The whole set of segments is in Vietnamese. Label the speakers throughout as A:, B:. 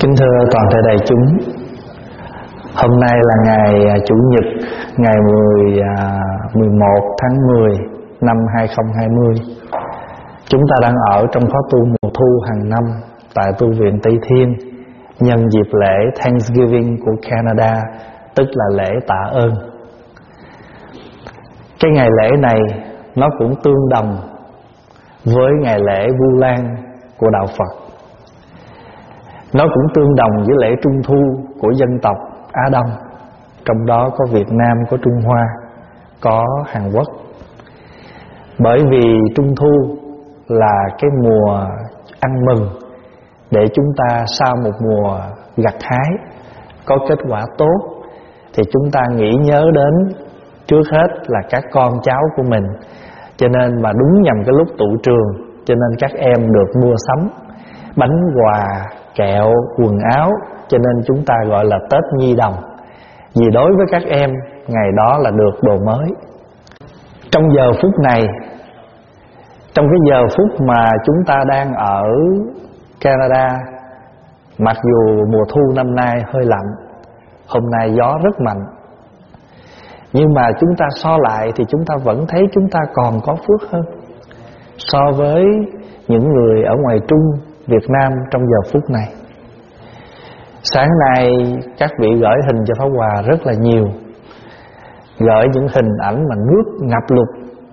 A: Kính thưa toàn thể đại chúng, hôm nay là ngày Chủ nhật, ngày 11 tháng 10 năm 2020. Chúng ta đang ở trong khóa tu mùa thu hàng năm tại tu viện Tây Thiên, nhân dịp lễ Thanksgiving của Canada, tức là lễ tạ ơn. Cái ngày lễ này nó cũng tương đồng với ngày lễ Vu Lan của đạo Phật. Nó cũng tương đồng với lễ Trung Thu của dân tộc Á Đông, trong đó có Việt Nam, có Trung Hoa, có Hàn Quốc. Bởi vì Trung Thu là cái mùa ăn mừng để chúng ta sau một mùa gặt hái có kết quả tốt, thì chúng ta nghĩ nhớ đến trước hết là các con cháu của mình. Cho nên mà đúng nhằm cái lúc tụ trường, cho nên các em được mua sắm bánh quà, kẹo, quần áo. Cho nên chúng ta gọi là Tết Nhi Đồng. Vì đối với các em, ngày đó là được đồ mới. Trong giờ phút này, trong cái giờ phút mà chúng ta đang ở Canada, mặc dù mùa thu năm nay hơi lạnh, hôm nay gió rất mạnh, nhưng mà chúng ta so lại thì chúng ta vẫn thấy chúng ta còn có phước hơn so với những người ở ngoài Trung, Việt Nam trong giờ phút này. Sáng nay các vị gửi hình cho Pháp Hòa rất là nhiều, gửi những hình ảnh mà nước ngập lụt.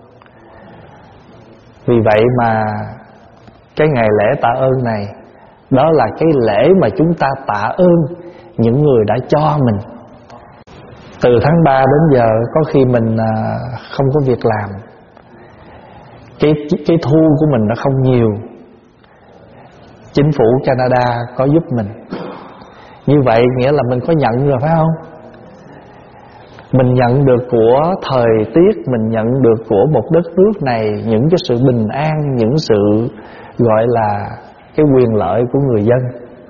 A: Vì vậy mà cái ngày lễ tạ ơn này, đó là cái lễ mà chúng ta tạ ơn những người đã cho mình. Từ tháng 3 đến giờ có khi mình không có việc làm, cái thu của mình nó không nhiều, chính phủ Canada có giúp mình. Như vậy nghĩa là mình có nhận rồi phải không? Mình nhận được của thời tiết, mình nhận được của một đất nước này những cái sự bình an, những sự gọi là cái quyền lợi của người dân.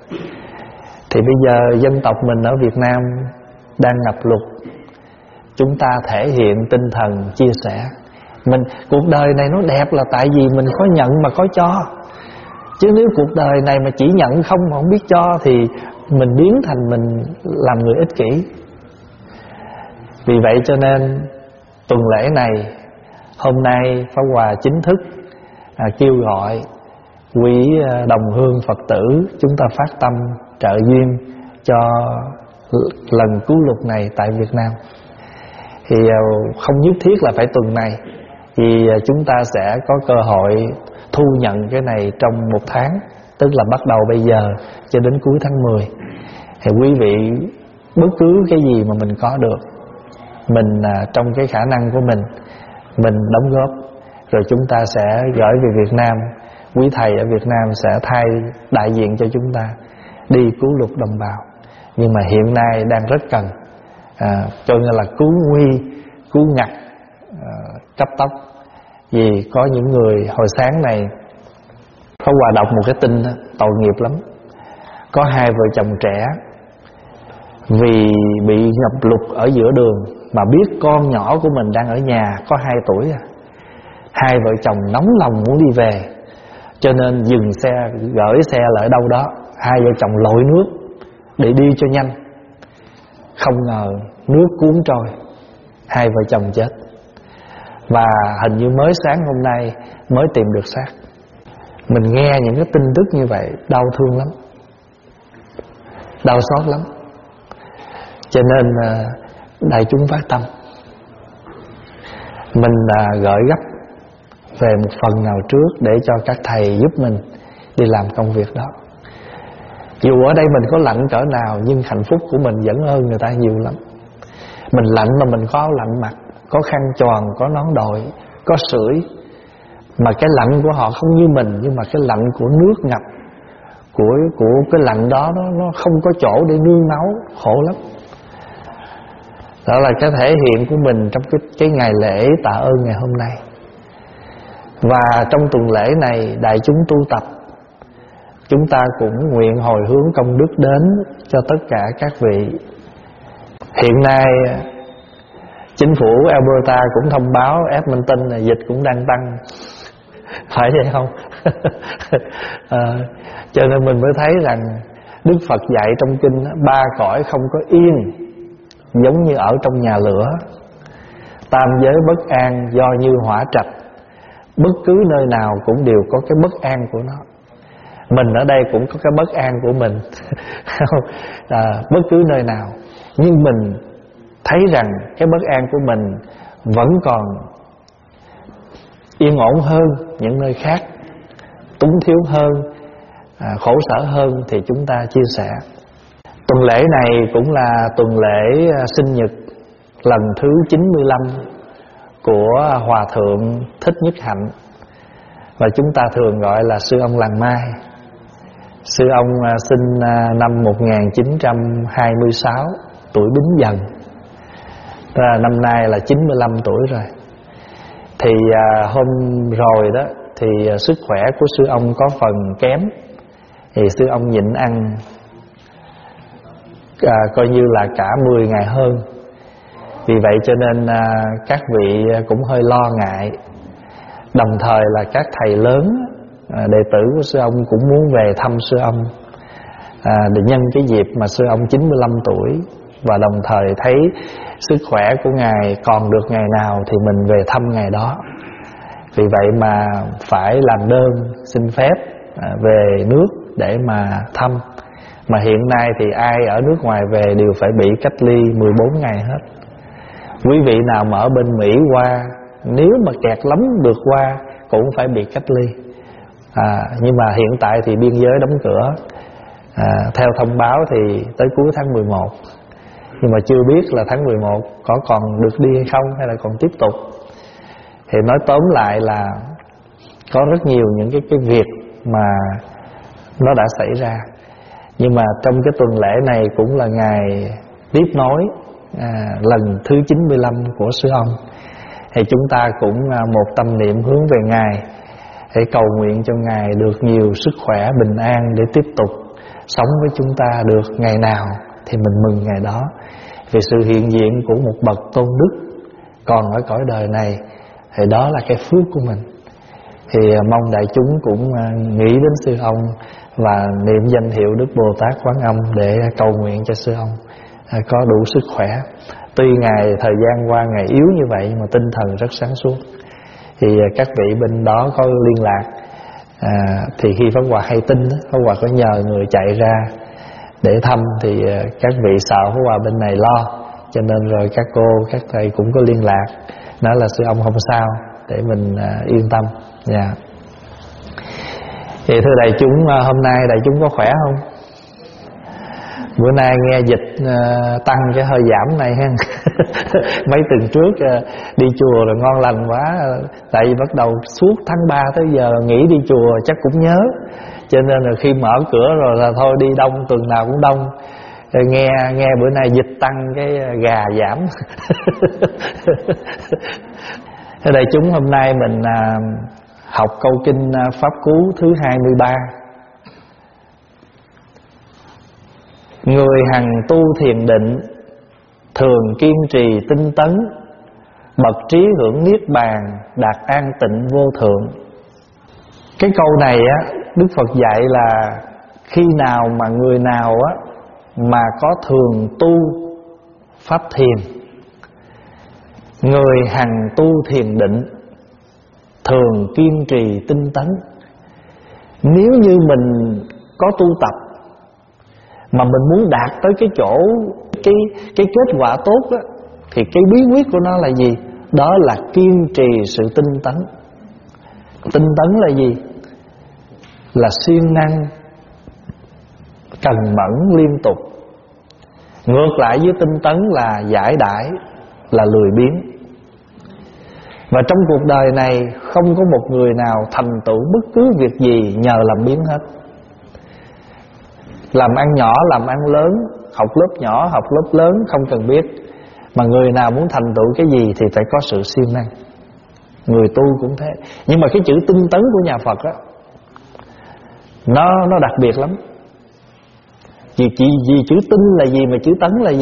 A: Thì bây giờ dân tộc mình ở Việt Nam đang ngập lụt, chúng ta thể hiện tinh thần chia sẻ. Cuộc đời này nó đẹp là tại vì mình có nhận mà có cho. Chứ nếu cuộc đời này mà chỉ nhận không biết cho thì mình biến thành mình làm người ích kỷ. Vì vậy cho nên tuần lễ này, hôm nay Pháp Hòa chính thức kêu gọi quý đồng hương Phật tử chúng ta phát tâm trợ duyên cho lần cứu lụt này tại Việt Nam. Thì không nhất thiết là phải tuần này, thì chúng ta sẽ có cơ hội thu nhận cái này trong một tháng, tức là bắt đầu bây giờ cho đến cuối tháng 10. Thì quý vị bất cứ cái gì mà mình có được, mình trong cái khả năng của mình đóng góp, rồi chúng ta sẽ gửi về Việt Nam. Quý thầy ở Việt Nam sẽ thay đại diện cho chúng ta đi cứu lụt đồng bào. Nhưng mà hiện nay đang rất cần, cho nên là cứu nguy, cứu ngặt, cấp tốc. Vì có những người hồi sáng này Pháp Hòa đọc một cái tin đó, tội nghiệp lắm. Có hai vợ chồng trẻ vì bị ngập lụt ở giữa đường mà biết con nhỏ của mình đang ở nhà có 2 tuổi. Hai vợ chồng nóng lòng muốn đi về, cho nên dừng xe, gửi xe lại đâu đó. Hai vợ chồng lội nước để đi cho nhanh. Không ngờ nước cuốn trôi, hai vợ chồng chết. Và hình như mới sáng hôm nay mới tìm được xác. Mình nghe những cái tin tức như vậy đau thương lắm, đau xót lắm. Cho nên đại chúng phát tâm, mình gửi gấp về một phần nào trước để cho các thầy giúp mình đi làm công việc đó. Dù ở đây mình có lạnh cỡ nào, nhưng hạnh phúc của mình vẫn hơn người ta nhiều lắm. Mình lạnh mà mình có áo lạnh mặc, có khăn choàng, có nón đội, có sưởi. Mà cái lạnh của họ không như mình, nhưng mà cái lạnh của nước ngập, của cái lạnh đó nó không có chỗ để nương náu, khổ lắm. Đó là cái thể hiện của mình trong cái ngày lễ tạ ơn ngày hôm nay. Và trong tuần lễ này, đại chúng tu tập, chúng ta cũng nguyện hồi hướng công đức đến cho tất cả các vị. Hiện nay chính phủ Alberta cũng thông báo Edmonton là dịch cũng đang tăng. Phải vậy không? Cho nên mình mới thấy rằng Đức Phật dạy trong kinh ba cõi không có yên, giống như ở trong nhà lửa. Tam giới bất an do như hỏa trạch. Bất cứ nơi nào cũng đều có cái bất an của nó. Mình ở đây cũng có cái bất an của mình. Bất cứ nơi nào, nhưng mình thấy rằng cái bất an của mình vẫn còn yên ổn hơn những nơi khác, túng thiếu hơn, khổ sở hơn, thì chúng ta chia sẻ. Tuần lễ này cũng là tuần lễ sinh nhật lần thứ 95 của Hòa Thượng Thích Nhất Hạnh, và chúng ta thường gọi là Sư ông Làng Mai. Sư ông sinh năm 1926, tuổi Bính Dần, năm nay là 95 tuổi rồi. Thì hôm rồi đó thì sức khỏe của sư ông có phần kém, thì sư ông nhịn ăn coi như là cả 10 ngày hơn. Vì vậy cho nên các vị cũng hơi lo ngại. Đồng thời là các thầy lớn, đệ tử của sư ông cũng muốn về thăm sư ông, để nhân cái dịp mà sư ông 95 tuổi, và đồng thời thấy sức khỏe của Ngài còn được ngày nào thì mình về thăm ngày đó. Vì vậy mà phải làm đơn xin phép về nước để mà thăm. Mà hiện nay thì ai ở nước ngoài về đều phải bị cách ly 14 ngày hết. Quý vị nào mà ở bên Mỹ qua, nếu mà kẹt lắm được qua cũng phải bị cách ly. Nhưng mà hiện tại thì biên giới đóng cửa, theo thông báo thì tới cuối tháng 11. Nhưng mà chưa biết là tháng 11 có còn được đi hay không, hay là còn tiếp tục. Thì nói tóm lại là có rất nhiều những cái việc mà nó đã xảy ra. Nhưng mà trong cái tuần lễ này cũng là ngày tiếp nối lần thứ 95 của sư ông. Thì chúng ta cũng một tâm niệm hướng về Ngài, để cầu nguyện cho Ngài được nhiều sức khỏe, bình an, để tiếp tục sống với chúng ta được ngày nào thì mình mừng ngày đó. Vì sự hiện diện của một bậc tôn đức còn ở cõi đời này, thì đó là cái phước của mình. Thì mong đại chúng cũng nghĩ đến sư ông và niệm danh hiệu Đức Bồ Tát Quán Âm để cầu nguyện cho sư ông có đủ sức khỏe. Tuy Ngài thời gian qua Ngài yếu như vậy, mà tinh thần rất sáng suốt. Thì các vị bên đó có liên lạc, thì khi Pháp Hòa hay tin, Pháp Hòa có nhờ người chạy ra để thăm. Thì các vị sợ Pháp Hòa bên này lo, cho nên rồi các cô, các thầy cũng có liên lạc, nói là sư ông không sao, để mình yên tâm. Thì thưa đại chúng, hôm nay đại chúng có khỏe không? Bữa nay nghe dịch tăng cái hơi giảm này ha. Mấy tuần trước đi chùa rồi ngon lành quá. Tại vì bắt đầu suốt tháng 3 tới giờ nghỉ đi chùa chắc cũng nhớ, cho nên là khi mở cửa rồi là thôi đi đông, tuần nào cũng đông. Rồi nghe bữa nay dịch tăng cái gà giảm. Thế đại chúng, hôm nay mình học câu kinh Pháp Cú thứ 23. Người hằng tu thiền định, thường kiên trì tinh tấn, bậc trí hưởng niết bàn, đạt an tịnh vô thượng. Cái câu này á, Đức Phật dạy là khi nào mà người nào á mà có thường tu pháp thiền, người hằng tu thiền định, thường kiên trì tinh tấn. Nếu như mình có tu tập mà mình muốn đạt tới cái chỗ cái kết quả tốt đó, thì cái bí quyết của nó là gì? Đó là kiên trì sự tinh tấn. Tinh tấn là gì? Là siêng năng, cần mẫn liên tục. Ngược lại với tinh tấn là giải đãi, là lười biếng. Và trong cuộc đời này không có một người nào thành tựu bất cứ việc gì nhờ làm biếng hết. Làm ăn nhỏ, làm ăn lớn, học lớp nhỏ, học lớp lớn không cần biết. Mà người nào muốn thành tựu cái gì thì phải có sự siêng năng. Người tu cũng thế. Nhưng mà cái chữ tinh tấn của nhà Phật á, nó đặc biệt lắm. Vì chữ tinh là gì mà chữ tấn là gì?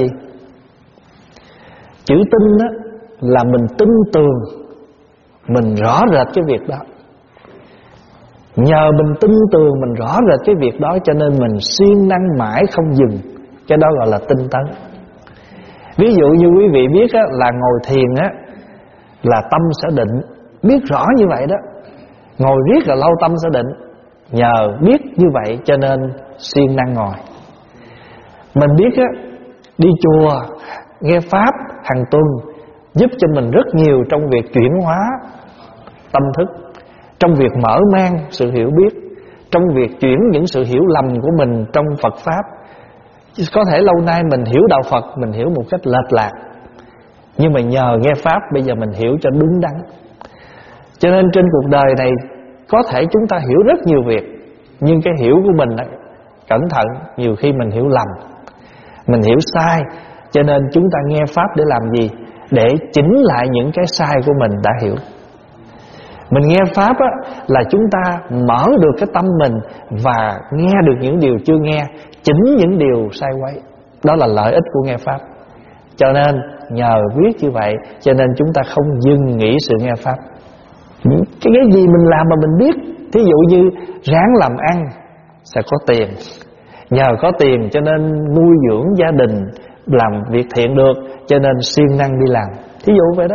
A: Chữ tinh á là mình tin tường, mình rõ rệt cái việc đó. Nhờ mình tin tưởng, mình rõ rệt cái việc đó, cho nên mình siêng năng mãi không dừng. Cái đó gọi là tinh tấn. Ví dụ như quý vị biết á, là ngồi thiền á, là tâm sẽ định. Biết rõ như vậy đó, ngồi riết là lâu tâm sẽ định. Nhờ biết như vậy cho nên siêng năng ngồi. Mình biết á, đi chùa nghe Pháp hàng tuần giúp cho mình rất nhiều trong việc chuyển hóa tâm thức, trong việc mở mang sự hiểu biết, trong việc chuyển những sự hiểu lầm của mình trong Phật Pháp. Có thể lâu nay mình hiểu đạo Phật, mình hiểu một cách lệch lạc, nhưng mà nhờ nghe Pháp bây giờ mình hiểu cho đúng đắn. Cho nên trên cuộc đời này có thể chúng ta hiểu rất nhiều việc, nhưng cái hiểu của mình cẩn thận, nhiều khi mình hiểu lầm, mình hiểu sai. Cho nên chúng ta nghe Pháp để làm gì? Để chỉnh lại những cái sai của mình đã hiểu. Mình nghe Pháp á, là chúng ta mở được cái tâm mình và nghe được những điều chưa nghe, chỉnh những điều sai quấy. Đó là lợi ích của nghe Pháp. Cho nên nhờ biết như vậy, cho nên chúng ta không dừng nghỉ sự nghe Pháp. Cái gì mình làm mà mình biết. Thí dụ như ráng làm ăn sẽ có tiền. Nhờ có tiền cho nên nuôi dưỡng gia đình, làm việc thiện được, cho nên siêng năng đi làm. Thí dụ vậy đó.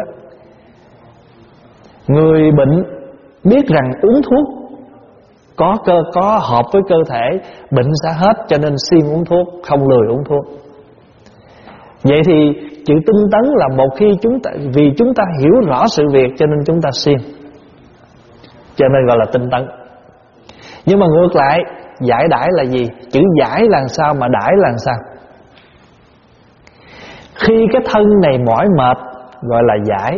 A: Người bệnh biết rằng uống thuốc có hợp với cơ thể, bệnh sẽ hết, cho nên siêng uống thuốc, không lười uống thuốc. Vậy thì chữ tinh tấn là một khi vì chúng ta hiểu rõ sự việc, cho nên chúng ta siêng, cho nên gọi là tinh tấn. Nhưng mà ngược lại, giải đãi là gì? Chữ giải là sao mà đãi là sao? Khi cái thân này mỏi mệt gọi là giải,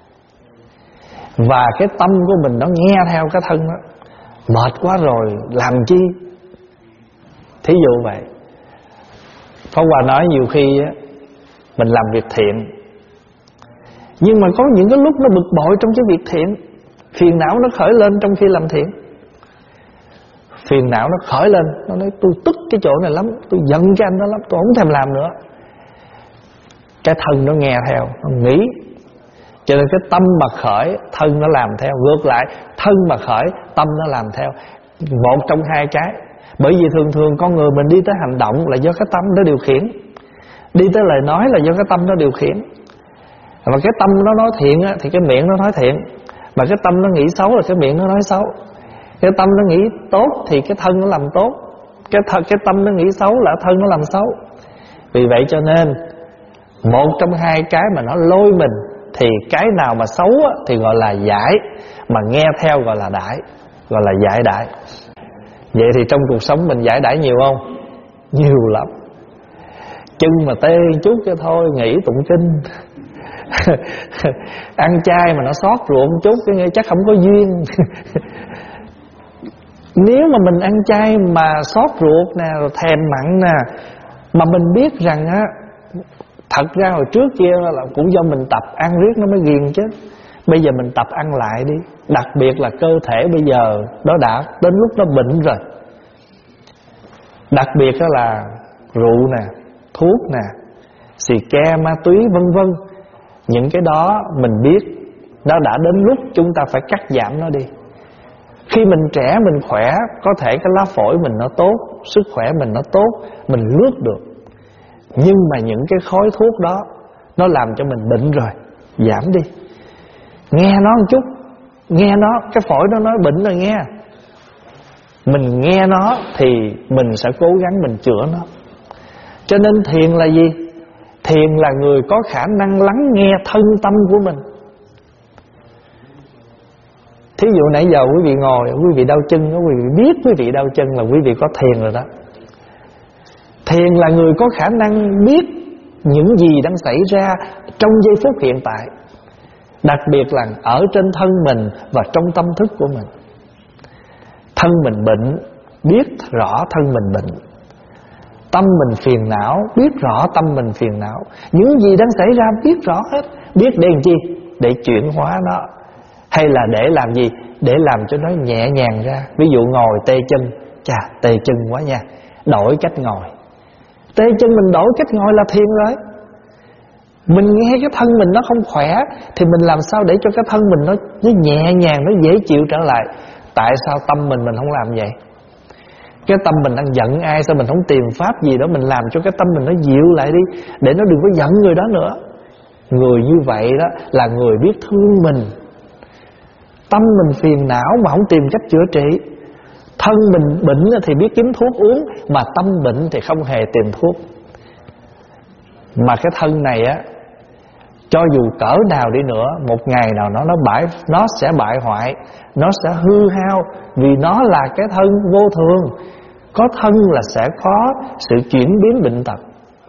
A: và cái tâm của mình nó nghe theo cái thân đó. Mệt quá rồi làm chi? Thí dụ vậy. Pháp Hòa nói nhiều khi á, mình làm việc thiện, nhưng mà có những cái lúc nó bực bội trong cái việc thiện, phiền não nó khởi lên trong khi làm thiện. Phiền não nó khởi lên, nó nói tôi tức cái chỗ này lắm, tôi giận cái anh đó lắm, tôi không thèm làm nữa. Cái thân nó nghe theo, nó nghĩ. Cho nên cái tâm mà khởi, thân nó làm theo. Ngược lại, thân mà khởi, tâm nó làm theo. Một trong hai cái. Bởi vì thường con người mình đi tới hành động là do cái tâm nó điều khiển, đi tới lời nói là do cái tâm nó điều khiển. Và cái tâm nó nói thiện á, thì cái miệng nó nói thiện. Mà cái tâm nó nghĩ xấu là cái miệng nó nói xấu. Cái tâm nó nghĩ tốt thì cái thân nó làm tốt. Cái tâm nó nghĩ xấu là thân nó làm xấu. Vì vậy cho nên một trong hai cái mà nó lôi mình, thì cái nào mà xấu á, thì gọi là giải, mà nghe theo gọi là đãi, gọi là giải đãi. Vậy thì trong cuộc sống mình giải đãi nhiều không? Nhiều lắm. Chân mà tê chút cho thôi, nghỉ tụng kinh. Ăn chay mà nó xót ruột chút, cái nghe chắc không có duyên. Nếu mà mình ăn chay mà xót ruột nè, rồi thèm mặn nè, mà mình biết rằng á, thật ra hồi trước kia là cũng do mình tập ăn riết nó mới ghiền chứ. Bây giờ mình tập ăn lại đi. Đặc biệt là cơ thể bây giờ nó đã đến lúc nó bệnh rồi. Đặc biệt đó là rượu nè, thuốc nè, xì ke, ma túy vân vân. Những cái đó mình biết nó đã đến lúc chúng ta phải cắt giảm nó đi. Khi mình trẻ mình khỏe, có thể cái lá phổi mình nó tốt, sức khỏe mình nó tốt, mình lướt được. Nhưng mà những cái khói thuốc đó nó làm cho mình bệnh rồi, giảm đi. Nghe nó một chút, nghe nó, cái phổi nó nói bệnh rồi nghe. Mình nghe nó thì mình sẽ cố gắng mình chữa nó. Cho nên thiền là gì? Thiền là người có khả năng lắng nghe thân tâm của mình. Thí dụ nãy giờ quý vị ngồi, quý vị đau chân, quý vị biết quý vị đau chân là quý vị có thiền rồi đó. Thiền là người có khả năng biết những gì đang xảy ra trong giây phút hiện tại, đặc biệt là ở trên thân mình và trong tâm thức của mình. Thân mình bệnh, biết rõ thân mình bệnh. Tâm mình phiền não, biết rõ tâm mình phiền não. Những gì đang xảy ra biết rõ hết. Biết để làm chi? Để chuyển hóa nó. Hay là để làm gì? Để làm cho nó nhẹ nhàng ra. Ví dụ ngồi tê chân, chà tê chân quá nha, đổi cách ngồi. Tê chân mình đổi cách ngồi là thiền rồi. Mình nghe cái thân mình nó không khỏe, thì mình làm sao để cho cái thân mình nó nhẹ nhàng, nó dễ chịu trở lại. Tại sao tâm mình không làm vậy? Cái tâm mình đang giận ai, sao mình không tìm pháp gì đó mình làm cho cái tâm mình nó dịu lại đi, để nó đừng có giận người đó nữa. Người như vậy đó là người biết thương mình. Tâm mình phiền não mà không tìm cách chữa trị. Thân mình bệnh thì biết kiếm thuốc uống, mà tâm bệnh thì không hề tìm thuốc. Mà cái thân này á, cho dù cỡ nào đi nữa, một ngày nào nó sẽ bại hoại, nó sẽ hư hao, vì nó là cái thân vô thường. Có thân là sẽ có sự chuyển biến bệnh tật.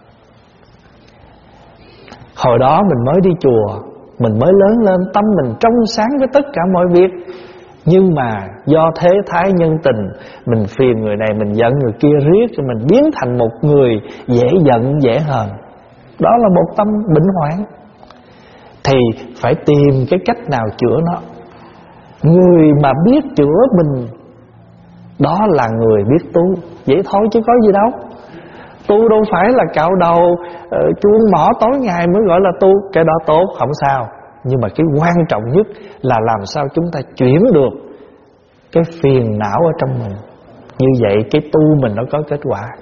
A: Hồi đó mình mới đi chùa, mình mới lớn lên, tâm mình trong sáng với tất cả mọi việc. Nhưng mà do thế thái nhân tình, mình phiền người này, mình giận người kia riết, cho mình biến thành một người dễ giận dễ hờn. Đó là một tâm bệnh hoạn. Thì phải tìm cái cách nào chữa nó. Người mà biết chữa mình, đó là người biết tu. Vậy thôi chứ có gì đâu. Tu đâu phải là cạo đầu chuông mỏ tối ngày mới gọi là tu. Cái đó tốt, không sao. Nhưng mà cái quan trọng nhất là làm sao chúng ta chuyển được cái phiền não ở trong mình. Như vậy cái tu mình nó có kết quả.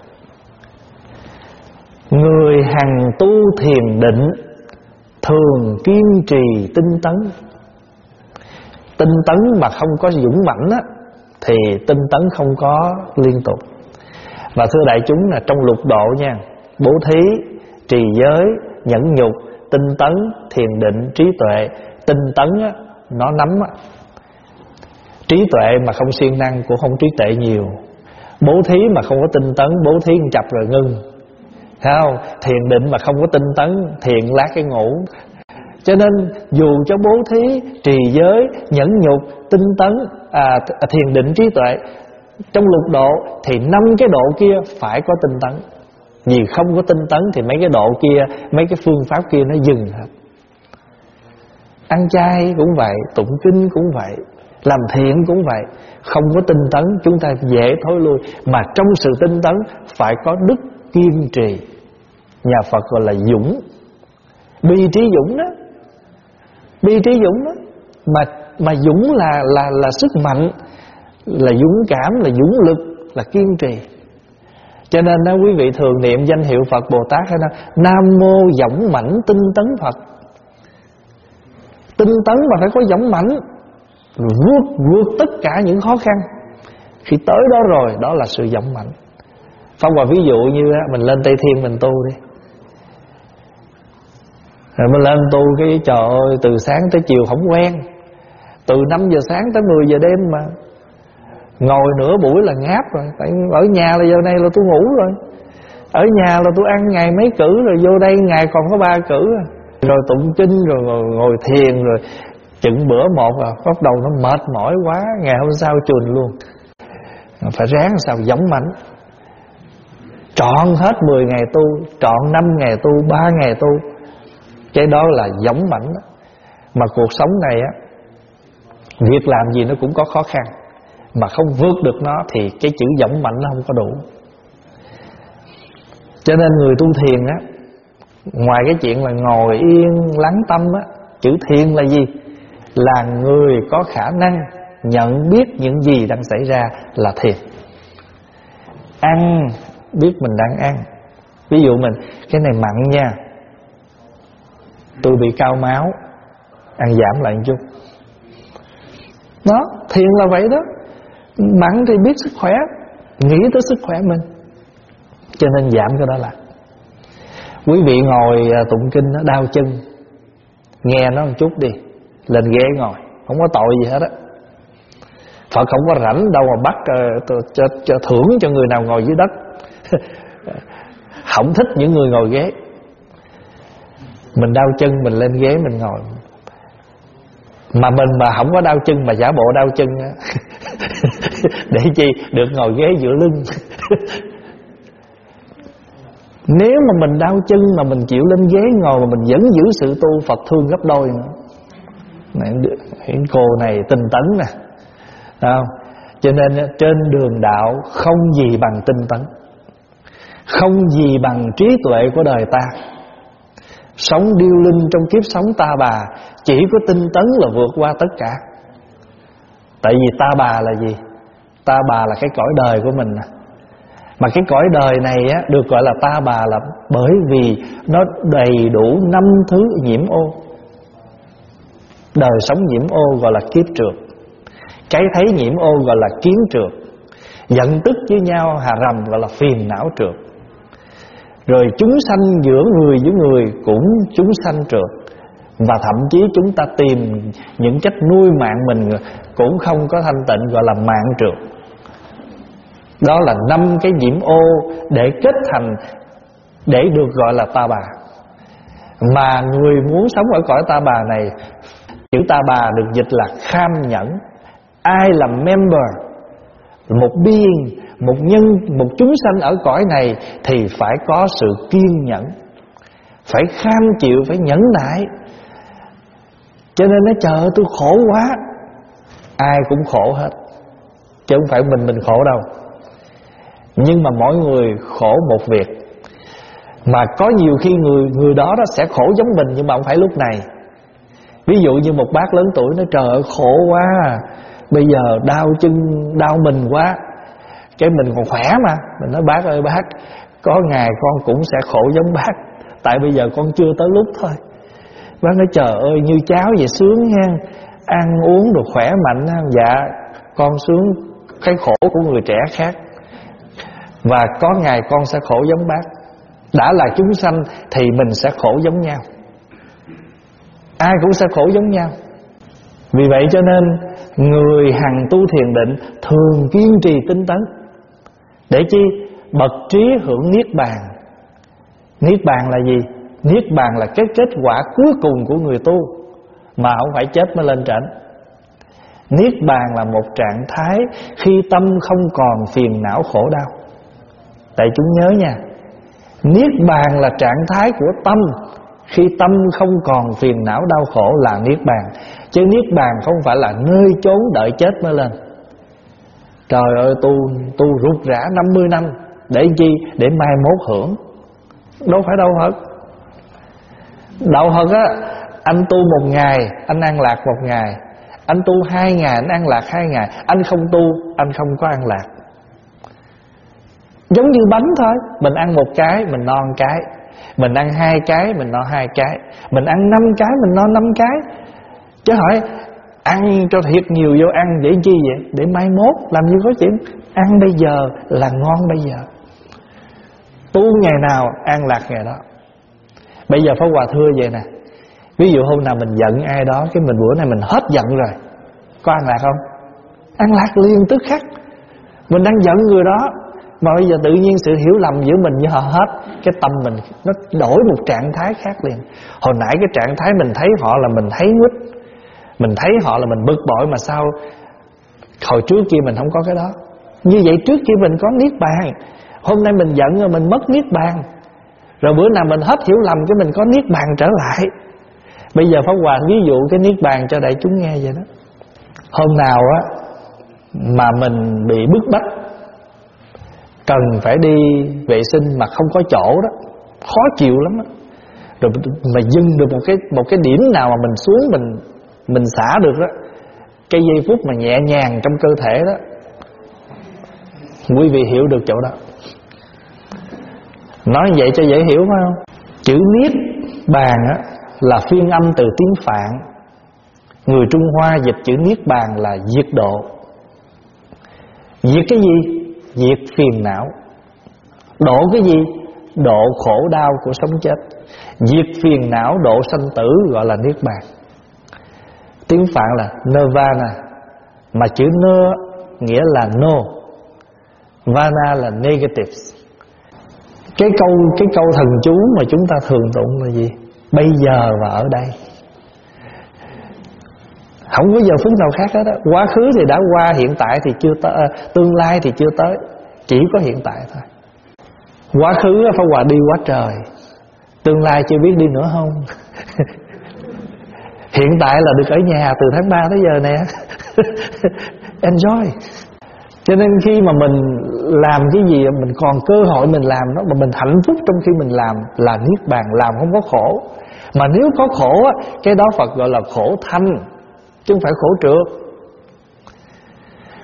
A: Người hằng tu thiền định, thường kiên trì tinh tấn. Tinh tấn mà không có dũng mãnh á, thì tinh tấn không có liên tục. Và thưa đại chúng là trong lục độ nha, bố thí, trì giới, nhẫn nhục, tinh tấn, thiền định, trí tuệ. Tinh tấn á, nó nắm á. Trí tuệ mà không siêng năng cũng không trí tuệ nhiều. Bố thí mà không có tinh tấn, bố thí một chập rồi ngưng. Thấy không? Thiền định mà không có tinh tấn, thiền lát cái ngủ. Cho nên dù cho bố thí, trì giới, nhẫn nhục, tinh tấn, thiền định, trí tuệ, trong lục độ thì 5 cái độ kia phải có tinh tấn. Vì không có tinh tấn thì mấy cái độ kia, mấy cái phương pháp kia nó dừng hết. Ăn chay cũng vậy, tụng kinh cũng vậy, làm thiện cũng vậy. Không có tinh tấn chúng ta dễ thối lui. Mà trong sự tinh tấn phải có đức kiên trì. Nhà Phật gọi là dũng. Bi trí dũng đó. Bi trí dũng đó. Mà dũng là sức mạnh, là dũng cảm, là dũng lực, là kiên trì. Cho nên đó, quý vị thường niệm danh hiệu Phật Bồ Tát hay là Nam Mô dũng mãnh tinh tấn Phật. Tinh tấn mà phải có dũng mãnh, vượt tất cả những khó khăn. Khi tới đó rồi, đó là sự dũng mãnh. Phong vào ví dụ như mình lên Tây Thiên mình tu đi, rồi mình lên tu cái trời ơi, từ sáng tới chiều không quen. Từ 5 giờ sáng tới 10 giờ đêm mà ngồi nửa buổi là ngáp rồi. Tại ở nhà là giờ này là tôi ngủ rồi. Ở nhà là tôi ăn ngày mấy cữ, rồi vô đây ngày còn có 3 cữ. Rồi tụng kinh, rồi ngồi thiền, rồi chừng bữa một bắt đầu nó mệt mỏi quá, ngày hôm sau chùn luôn. Phải ráng sao giống mãnh. Trọn hết 10 ngày tu, trọn 5 ngày tu, 3 ngày tu. Cái đó là giống mãnh đó. Mà cuộc sống này á, việc làm gì nó cũng có khó khăn, mà không vượt được nó thì cái chữ dũng mãnh nó không có đủ. Cho nên người tu thiền á, ngoài cái chuyện là ngồi yên lắng tâm á, chữ thiền là gì? Là người có khả năng nhận biết những gì đang xảy ra là thiền. Ăn biết mình đang ăn. Ví dụ mình cái này mặn nha, tôi bị cao máu, ăn giảm lại một chút. Đó, thiền là vậy đó. Mặn thì biết sức khỏe, nghĩ tới sức khỏe mình, cho nên giảm cái đó lại. Quý vị ngồi tụng kinh nó đau chân, nghe nó một chút đi, lên ghế ngồi, không có tội gì hết á. Phật không có rảnh đâu mà bắt cho thưởng cho người nào ngồi dưới đất. Không thích những người ngồi ghế. Mình đau chân mình lên ghế mình ngồi. Mà mình mà không có đau chân mà giả bộ đau chân để chi? Được ngồi ghế giữa lưng. Nếu mà mình đau chân mà mình chịu lên ghế ngồi mà mình vẫn giữ sự tu, Phật thương gấp đôi nữa. Cô này tinh tấn nè, không? Cho nên trên đường đạo không gì bằng tinh tấn, không gì bằng trí tuệ của đời ta. Sống điêu linh trong kiếp sống ta bà, chỉ có tinh tấn là vượt qua tất cả. Tại vì ta bà là gì? Ta bà là cái cõi đời của mình. Mà cái cõi đời này á, được gọi là ta bà là bởi vì nó đầy đủ 5 thứ nhiễm ô. Đời sống nhiễm ô gọi là kiếp trượt, cái thấy nhiễm ô gọi là kiến trượt, giận tức với nhau hà rầm gọi là phiền não trượt. Rồi chúng sanh giữa người với người cũng chúng sanh trượt. Và thậm chí chúng ta tìm những cách nuôi mạng mình cũng không có thanh tịnh, gọi là mạng trượt. Đó là 5 cái nhiễm ô để kết thành, để được gọi là ta bà. Mà người muốn sống ở cõi ta bà này, chữ ta bà được dịch là kham nhẫn. Ai là member, một being, một nhân, một chúng sanh ở cõi này thì phải có sự kiên nhẫn, phải kham chịu, phải nhẫn nại. Cho nên nó trời ơi tôi khổ quá. Ai cũng khổ hết, chứ không phải mình khổ đâu. Nhưng mà mỗi người khổ một việc. Mà có nhiều khi người đó sẽ khổ giống mình, nhưng mà không phải lúc này. Ví dụ như một bác lớn tuổi nói trời ơi khổ quá, bây giờ đau chân đau mình quá. Cái mình còn khỏe mà, mình nói bác ơi bác, có ngày con cũng sẽ khổ giống bác, tại bây giờ con chưa tới lúc thôi. Bác nói trời ơi như cháu vậy sướng nha, ăn uống được khỏe mạnh. Dạ con sướng cái khổ của người trẻ khác, và có ngày con sẽ khổ giống bác. Đã là chúng sanh thì mình sẽ khổ giống nhau, ai cũng sẽ khổ giống nhau. Vì vậy cho nên người hằng tu thiền định thường kiên trì tinh tấn. Để chi? Bậc trí hưởng niết bàn. Niết bàn là gì? Niết bàn là cái kết quả cuối cùng của người tu, mà không phải chết mới lên trển. Niết bàn là một trạng thái khi tâm không còn phiền não khổ đau. Tại chúng nhớ nha, niết bàn là trạng thái của tâm khi tâm không còn phiền não đau khổ là niết bàn. Chứ niết bàn không phải là nơi chốn đợi chết mới lên. Trời ơi tu rụt rã 50 năm để chi? Để mai mốt hưởng. Đâu phải đâu Phật. Đạo Phật á, anh tu 1 ngày anh an lạc 1 ngày, anh tu 2 ngày anh an lạc 2 ngày. Anh không tu anh không có an lạc. Giống như bánh thôi, mình ăn 1 cái mình no 1 cái, mình ăn 2 cái mình no 2 cái, mình ăn 5 cái mình no 5 cái. Chứ hỏi ăn cho thiệt nhiều vô ăn để chi vậy? Để mai mốt làm như có chuyện. Ăn bây giờ là ngon bây giờ, tu ngày nào an lạc ngày đó. Bây giờ Pháp Hòa thưa vậy nè, ví dụ hôm nào mình giận ai đó, cái mình bữa nay mình hết giận rồi, có an lạc không? An lạc liền tức khắc. Mình đang giận người đó, mà bây giờ tự nhiên sự hiểu lầm giữa mình với họ hết, cái tâm mình nó đổi một trạng thái khác liền. Hồi nãy cái trạng thái mình thấy họ là mình thấy quýt, mình thấy họ là mình bực bội, mà sao hồi trước kia mình không có cái đó. Như vậy trước kia mình có niết bàn, hôm nay mình giận rồi mình mất niết bàn. Rồi bữa nào mình hết hiểu lầm cái mình có niết bàn trở lại. Bây giờ Pháp Hòa ví dụ cái niết bàn cho đại chúng nghe vậy đó. Hôm nào á mà mình bị bức bách, cần phải đi vệ sinh mà không có chỗ đó, khó chịu lắm đó. Rồi mà dừng được một cái điểm nào mà mình xuống mình xả được đó, cái giây phút mà nhẹ nhàng trong cơ thể đó, quý vị hiểu được chỗ đó. Nói vậy cho dễ hiểu phải không? Chữ niết bàn á là phiên âm từ tiếng Phạn. Người Trung Hoa dịch chữ niết bàn là diệt độ. Diệt cái gì? Diệt phiền não. Độ cái gì? Độ khổ đau của sống chết. Diệt phiền não, độ sanh tử gọi là niết bàn. Tiếng Phạn là nirvana, mà chữ nơ nghĩa là no, vana là negative. Cái câu thần chú mà chúng ta thường tụng là gì? Bây giờ và ở đây. Không có giờ phút nào khác hết đó. Quá khứ thì đã qua, hiện tại thì chưa tới, tương lai thì chưa tới, chỉ có hiện tại thôi. Quá khứ Pháp Hòa đi quá trời, tương lai chưa biết đi nữa không. Hiện tại là được ở nhà từ tháng 3 tới giờ nè. Enjoy. Cho nên khi mà mình làm cái gì mình còn cơ hội mình làm nó, mà mình hạnh phúc trong khi mình làm là niết bàn, làm không có khổ. Mà nếu có khổ á, cái đó Phật gọi là khổ thanh, chứ không phải khổ trượt.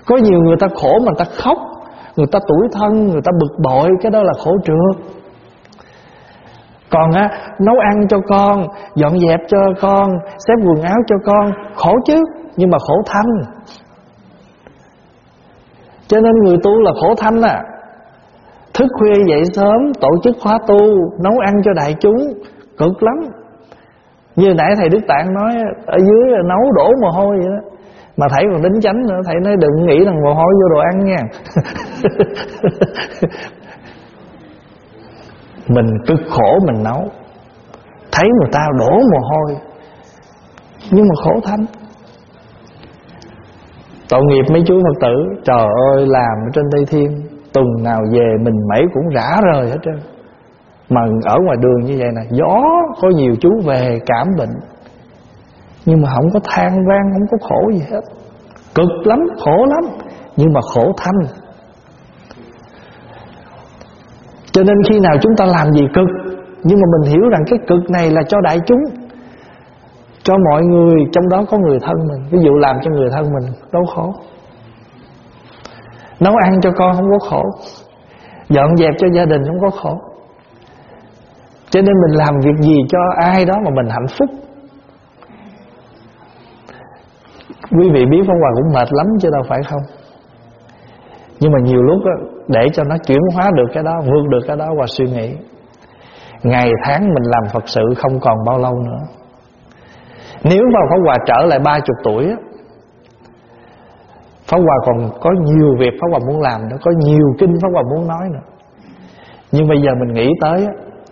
A: Có nhiều người ta khổ mà người ta khóc, người ta tủi thân, người ta bực bội, cái đó là khổ trượt. Còn nấu ăn cho con, dọn dẹp cho con, xếp quần áo cho con, khổ chứ, nhưng mà khổ thanh. Cho nên người tu là khổ thanh Thức khuya dậy sớm, tổ chức khóa tu, nấu ăn cho đại chúng, cực lắm. Như nãy thầy Đức Tạng nói, ở dưới nấu đổ mồ hôi vậy đó. Mà thầy còn đính chánh nữa, thầy nói đừng nghĩ rằng mồ hôi vô đồ ăn nha. Mình cực khổ mình nấu, thấy người ta đổ mồ hôi, nhưng mà khổ thanh. Tội nghiệp mấy chú Phật tử, trời ơi làm ở trên Tây Thiên, tuần nào về mình mẩy cũng rã rời hết trơn. Mà ở ngoài đường như vậy nè, gió, có nhiều chú về cảm bệnh, nhưng mà không có than vang, không có khổ gì hết. Cực lắm, khổ lắm, nhưng mà khổ thanh. Cho nên khi nào chúng ta làm gì cực, nhưng mà mình hiểu rằng cái cực này là cho đại chúng, cho mọi người, trong đó có người thân mình. Ví dụ làm cho người thân mình đâu khổ. Nấu ăn cho con không có khổ, dọn dẹp cho gia đình không có khổ. Cho nên mình làm việc gì cho ai đó mà mình hạnh phúc. Quý vị biết Pháp Hòa cũng mệt lắm chứ đâu phải không. Nhưng mà nhiều lúc để cho nó chuyển hóa được cái đó, vượt được cái đó, Hòa suy nghĩ ngày tháng mình làm Phật sự không còn bao lâu nữa. Nếu mà Pháp Hòa trở lại 30 tuổi, Pháp Hòa còn có nhiều việc Pháp Hòa muốn làm nữa, có nhiều kinh Pháp Hòa muốn nói nữa. Nhưng bây giờ mình nghĩ tới,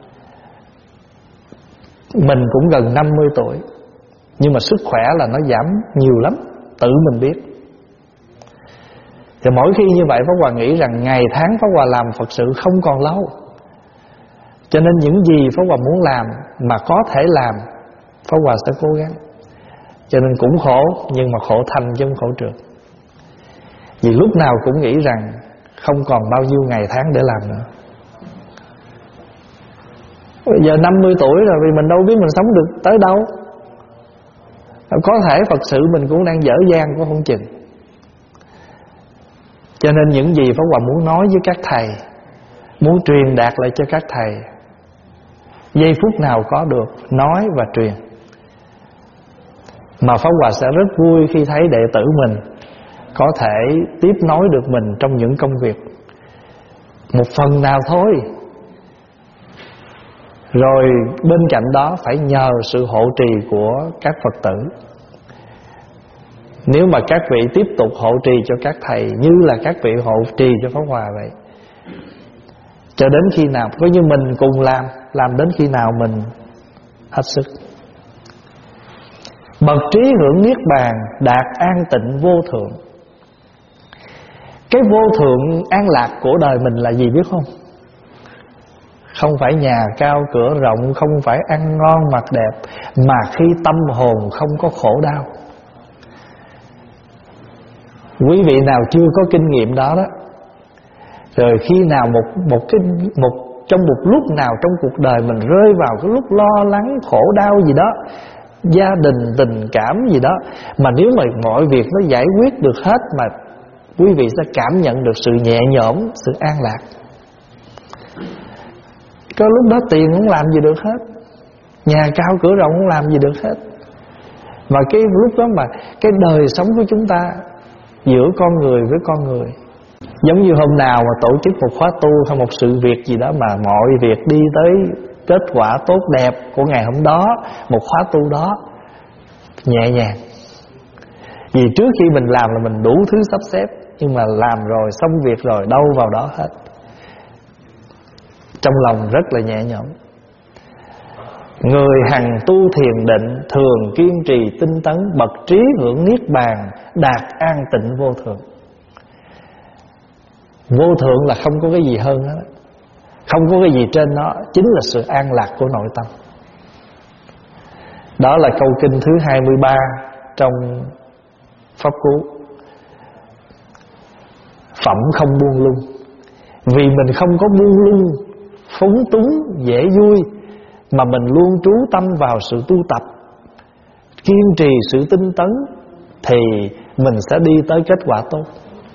A: mình cũng gần 50 tuổi, nhưng mà sức khỏe là nó giảm nhiều lắm, tự mình biết. Thì mỗi khi như vậy Pháp Hòa nghĩ rằng ngày tháng Pháp Hòa làm Phật sự không còn lâu. Cho nên những gì Pháp Hòa muốn làm mà có thể làm, Pháp Hòa sẽ cố gắng. Cho nên cũng khổ, nhưng mà khổ thanh chứ không khổ trượt. Vì lúc nào cũng nghĩ rằng không còn bao nhiêu ngày tháng để làm nữa. Bây giờ 50 tuổi rồi, vì mình đâu biết mình sống được tới đâu. Có thể Phật sự mình cũng đang dở dang cũng không chừng. Cho nên những gì Pháp Hòa muốn nói với các thầy, muốn truyền đạt lại cho các thầy, giây phút nào có được nói và truyền. Mà Pháp Hòa sẽ rất vui khi thấy đệ tử mình có thể tiếp nối được mình trong những công việc một phần nào thôi. Rồi bên cạnh đó phải nhờ sự hộ trì của các Phật tử. Nếu mà các vị tiếp tục hộ trì cho các thầy như là các vị hộ trì cho Pháp Hòa vậy, cho đến khi nào, có như mình cùng làm đến khi nào mình hết sức. Bậc trí hưởng niết bàn, đạt an tịnh vô thượng. Cái vô thượng an lạc của đời mình là gì biết không? Không phải nhà cao cửa rộng, không phải ăn ngon mặc đẹp, mà khi tâm hồn không có khổ đau. Quý vị nào chưa có kinh nghiệm đó đó, rồi khi nào trong một lúc nào trong cuộc đời mình rơi vào cái lúc lo lắng khổ đau gì đó, gia đình tình cảm gì đó, mà nếu mà mọi việc nó giải quyết được hết, mà quý vị sẽ cảm nhận được sự nhẹ nhõm, sự an lạc. Có lúc đó tiền không làm gì được hết, nhà cao cửa rộng không làm gì được hết. Mà cái lúc đó mà cái đời sống của chúng ta giữa con người với con người, giống như hôm nào mà tổ chức một khóa tu hay một sự việc gì đó mà mọi việc đi tới kết quả tốt đẹp của ngày hôm đó, một khóa tu đó nhẹ nhàng. Vì trước khi mình làm là mình đủ thứ sắp xếp, nhưng mà làm rồi, xong việc rồi, đâu vào đó hết. Trong lòng rất là nhẹ nhõm. Người hằng tu thiền định, thường kiên trì tinh tấn, bậc trí hưởng niết bàn, đạt an tịnh vô thượng. Vô thượng là không có cái gì hơn đó, không có cái gì trên nó, chính là sự an lạc của nội tâm. Đó là câu kinh thứ 23 trong Pháp Cú. Phẩm không buông lung. Vì mình không có buông lung, phóng túng, dễ vui, mà mình luôn trú tâm vào sự tu tập, kiên trì sự tinh tấn, thì mình sẽ đi tới kết quả tốt.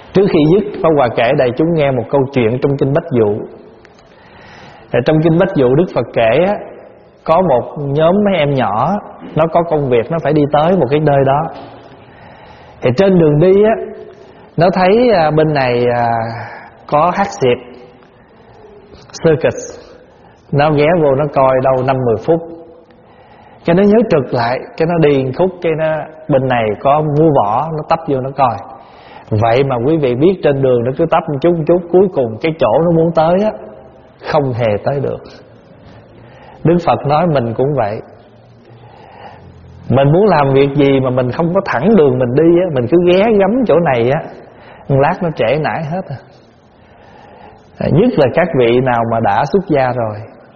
A: Trước khi dứt, Pháp Hòa kể đại chúng nghe một câu chuyện trong Kinh Bách Dụ. Trong Kinh Bách Dụ, Đức Phật kể có một nhóm mấy em nhỏ, nó có công việc, nó phải đi tới một cái nơi đó. Thì trên đường đi nó thấy bên này có hát xiếc, circus. Nó ghé vô nó coi đâu 5-10 phút, cái nó nhớ trực lại, cái nó đi một khúc, cái nó bên này có mua võ, nó tấp vô nó coi. Vậy mà quý vị biết, trên đường nó cứ tấp một chút, cuối cùng cái chỗ nó muốn tới không hề tới được. Đức Phật nói mình cũng vậy. Mình muốn làm việc gì mà mình không có thẳng đường mình đi mình cứ ghé gắm chỗ này một lát nó trễ nải hết Nhất là các vị nào mà đã xuất gia rồi,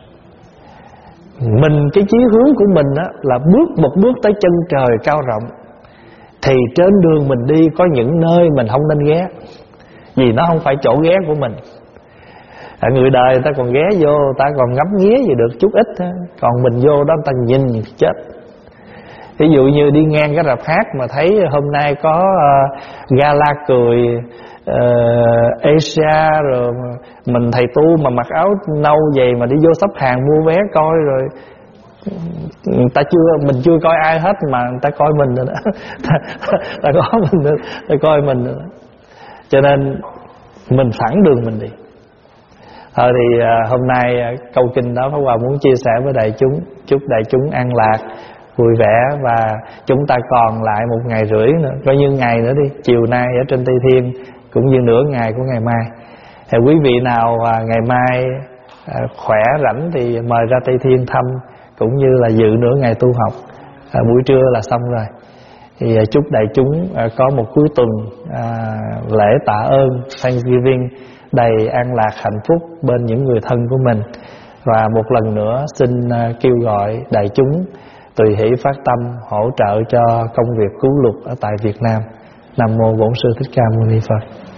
A: mình cái chí hướng của mình là bước một bước tới chân trời cao rộng, thì trên đường mình đi có những nơi mình không nên ghé, vì nó không phải chỗ ghé của mình. Người đời ta còn ghé vô, ta còn ngắm nghía gì được chút ít còn mình vô đó ta nhìn chết. Ví dụ như đi ngang cái rạp hát mà thấy hôm nay có gala cười Asia, rồi mình thầy tu mà mặc áo nâu vậy mà đi vô sắp hàng mua vé coi, rồi mình chưa coi ai hết mà người ta coi mình rồi đó. ta có mình nữa, ta coi mình nữa. Cho nên mình phẳng đường mình đi. Thôi thì hôm nay câu kinh đó Pháp Hòa muốn chia sẻ với đại chúng. Chúc đại chúng an lạc, vui vẻ, và chúng ta còn lại 1 ngày rưỡi nữa, coi như ngày nữa đi. Chiều nay ở trên Tây Thiên cũng như nửa ngày của ngày mai. Thì quý vị nào ngày mai khỏe rảnh thì mời ra Tây Thiên thăm, cũng như là dự nửa ngày tu học. Buổi trưa là xong rồi. Thì chúc đại chúng có một cuối tuần lễ tạ ơn Thanksgiving đầy an lạc hạnh phúc bên những người thân của mình. Và một lần nữa xin kêu gọi đại chúng tùy hỷ phát tâm hỗ trợ cho công việc cứu lục ở tại Việt Nam. Nam mô Bổn Sư Thích Ca Mâu Ni Phật.